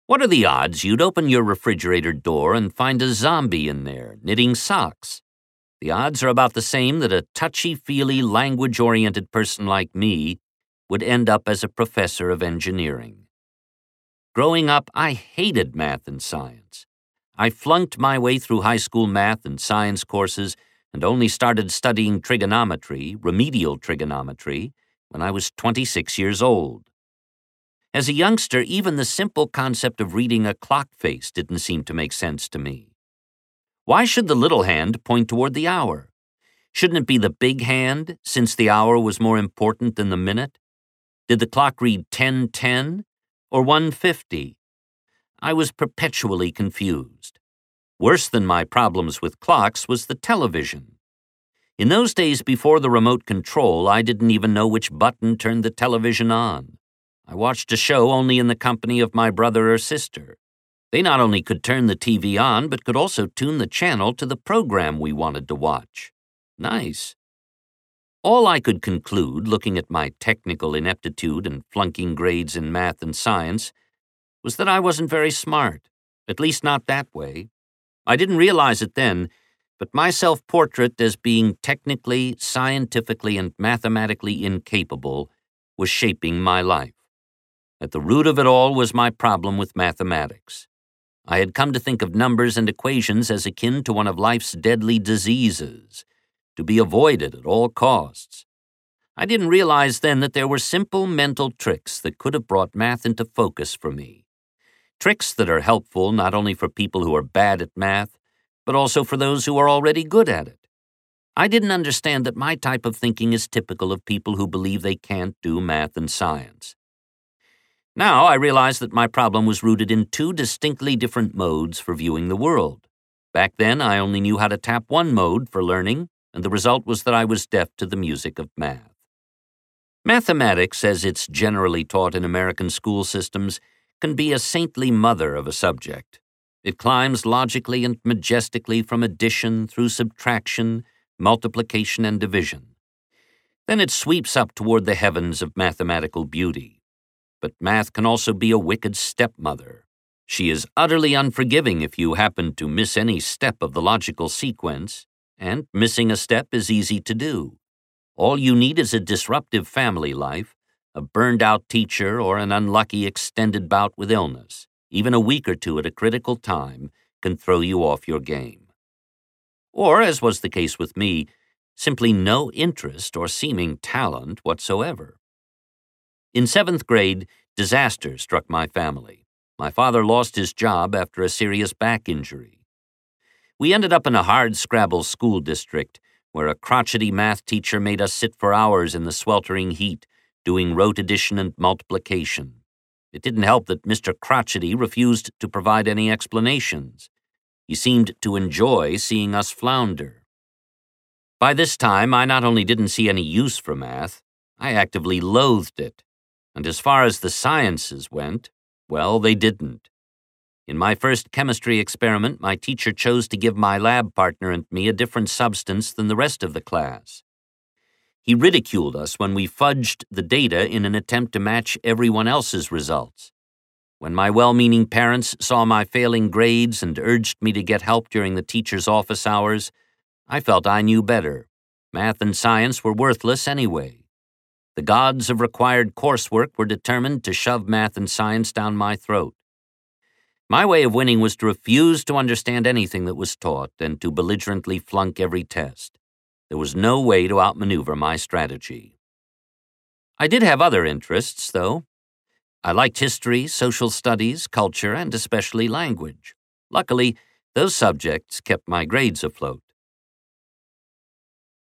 What are the odds you'd open your refrigerator door and find a zombie in there, knitting socks? The odds are about the same that a touchy-feely, language-oriented person like me would end up as a professor of engineering. Growing up, I hated math and science. I flunked my way through high school math and science courses and only started studying trigonometry, remedial trigonometry, when I was 26 years old. As a youngster, even the simple concept of reading a clock face didn't seem to make sense to me. Why should the little hand point toward the hour? Shouldn't it be the big hand, since the hour was more important than the minute? Did the clock read 10:10 or 1:50? I was perpetually confused. Worse than my problems with clocks was the television. In those days before the remote control, I didn't even know which button turned the television on. I watched a show only in the company of my brother or sister. They not only could turn the TV on, but could also tune the channel to the program we wanted to watch. Nice. All I could conclude, looking at my technical ineptitude and flunking grades in math and science, was that I wasn't very smart, at least not that way. I didn't realize it then, but my self-portrait as being technically, scientifically, and mathematically incapable was shaping my life. At the root of it all was my problem with mathematics. I had come to think of numbers and equations as akin to one of life's deadly diseases, to be avoided at all costs. I didn't realize then that there were simple mental tricks that could have brought math into focus for me. Tricks that are helpful not only for people who are bad at math, but also for those who are already good at it. I didn't understand that my type of thinking is typical of people who believe they can't do math and science. Now I realize that my problem was rooted in two distinctly different modes for viewing the world. Back then, I only knew how to tap one mode for learning, and the result was that I was deaf to the music of math. Mathematics, as it's generally taught in American school systems, can be a saintly mother of a subject. It climbs logically and majestically from addition through subtraction, multiplication, and division. Then it sweeps up toward the heavens of mathematical beauty. But math can also be a wicked stepmother. She is utterly unforgiving if you happen to miss any step of the logical sequence, and missing a step is easy to do. All you need is a disruptive family life, a burned-out teacher, or an unlucky extended bout with illness. Even a week or two at a critical time can throw you off your game. Or, as was the case with me, simply no interest or seeming talent whatsoever. In 7th grade, disaster struck my family. My father lost his job after a serious back injury. We ended up in a hard-scrabble school district where a crotchety math teacher made us sit for hours in the sweltering heat doing rote addition and multiplication. It didn't help that Mr. Crotchety refused to provide any explanations. He seemed to enjoy seeing us flounder. By this time, I not only didn't see any use for math, I actively loathed it. And as far as the sciences went, well, they didn't. In my first chemistry experiment, my teacher chose to give my lab partner and me a different substance than the rest of the class. He ridiculed us when we fudged the data in an attempt to match everyone else's results. When my well-meaning parents saw my failing grades and urged me to get help during the teacher's office hours, I felt I knew better. Math and science were worthless anyway. The gods of required coursework were determined to shove math and science down my throat. My way of winning was to refuse to understand anything that was taught and to belligerently flunk every test. There was no way to outmaneuver my strategy. I did have other interests, though. I liked history, social studies, culture, and especially language. Luckily, those subjects kept my grades afloat.